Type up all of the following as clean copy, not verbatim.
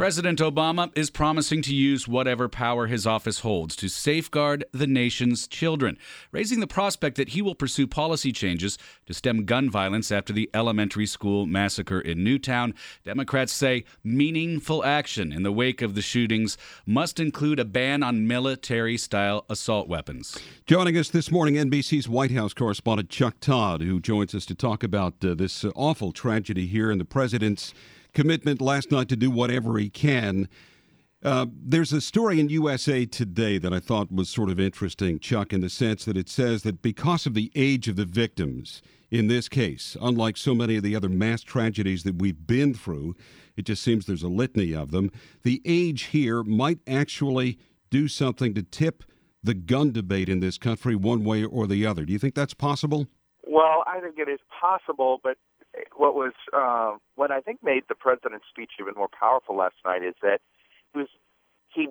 President Obama is promising to use whatever power his office holds to safeguard the nation's children, raising the prospect that he will pursue policy changes to stem gun violence after the elementary school massacre in Newtown. Democrats say meaningful action in the wake of the shootings must include a ban on military-style assault weapons. Joining us this morning, NBC's White House correspondent Chuck Todd, who joins us to talk about this awful tragedy here and the president's commitment last night to do whatever he can. There's a story in USA Today that I thought was sort of interesting, Chuck, in the sense that it says that because of the age of the victims in this case, unlike so many of the other mass tragedies that we've been through, it just seems there's a litany of them, the age here might actually do something to tip the gun debate in this country one way or the other. Do you think that's possible? Well, I think it is possible, but what I think made the president's speech even more powerful last night is that he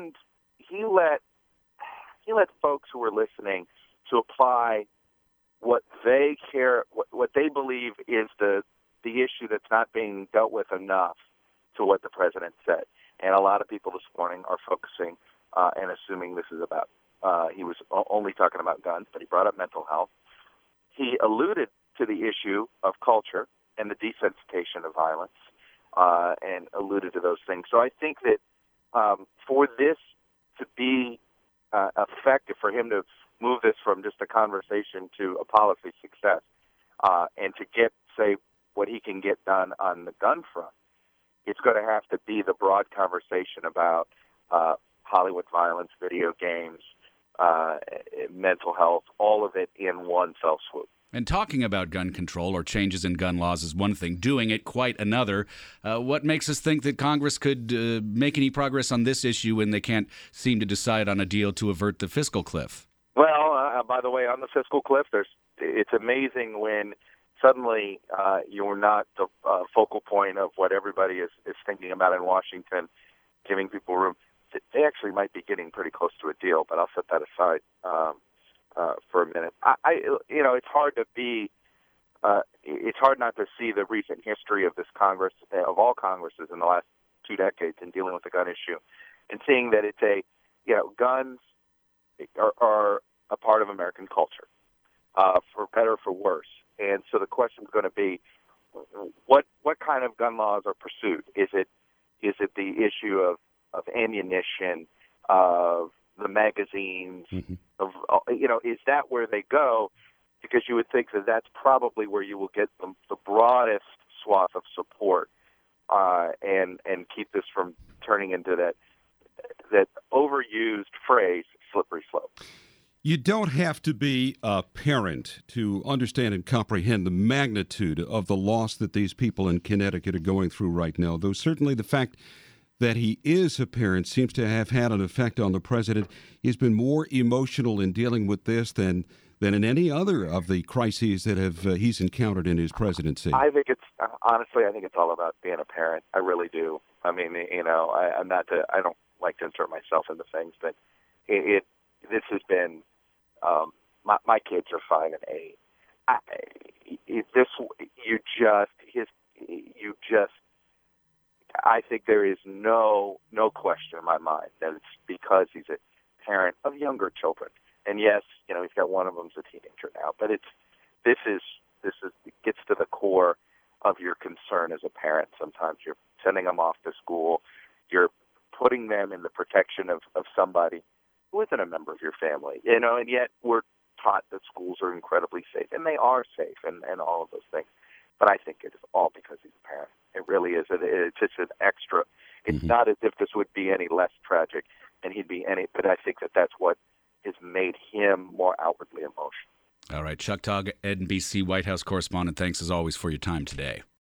let folks who were listening to apply what they believe is the issue that's not being dealt with enough to what the president said. And a lot of people this morning are focusing and assuming this is about he was only talking about guns, but he brought up mental health. He alluded to the issue of culture and the desensitization of violence, and alluded to those things. So I think that for this to be effective, for him to move this from just a conversation to a policy success, and to get, say, what he can get done on the gun front, it's going to have to be the broad conversation about Hollywood violence, video games, mental health, all of it in one fell swoop. And talking about gun control or changes in gun laws is one thing, doing it quite another. What makes us think that Congress could make any progress on this issue when they can't seem to decide on a deal to avert the fiscal cliff? Well, by the way, on the fiscal cliff, it's amazing when suddenly you're not the focal point of what everybody is thinking about in Washington, giving people room. They actually might be getting pretty close to a deal, but I'll set that aside for a minute. It's hard to be. It's hard not to see the recent history of this Congress, of all Congresses in the last 2 decades, in dealing with the gun issue, and seeing that guns are a part of American culture, for better or for worse. And so the question is going to be, what kind of gun laws are pursued? Is it the issue of ammunition, of the magazines, is that where they go? Because you would think that that's probably where you will get the broadest swath of support, and keep this from turning into that overused phrase, slippery slope. You don't have to be a parent to understand and comprehend the magnitude of the loss that these people in Connecticut are going through right now, though certainly the fact that he is a parent seems to have had an effect on the president. He's been more emotional in dealing with this than in any other of the crises that he's encountered in his presidency. I think it's all about being a parent. I really do. I mean, I don't like to insert myself into things, but this has been, my kids are 5 and 8. I think there is no question in my mind that it's because he's a parent of younger children. And yes, he's got one of them's a teenager now, but this gets to the core of your concern as a parent. Sometimes you're sending them off to school, you're putting them in the protection of somebody who isn't a member of your family, and yet we're taught that schools are incredibly safe, and they are safe, and all of those things. But I think it is all because he's a parent. It really is. It's just an extra. It's not as if this would be any less tragic, and he'd be any. But I think that's what has made him more outwardly emotional. All right, Chuck Todd, NBC White House correspondent. Thanks as always for your time today.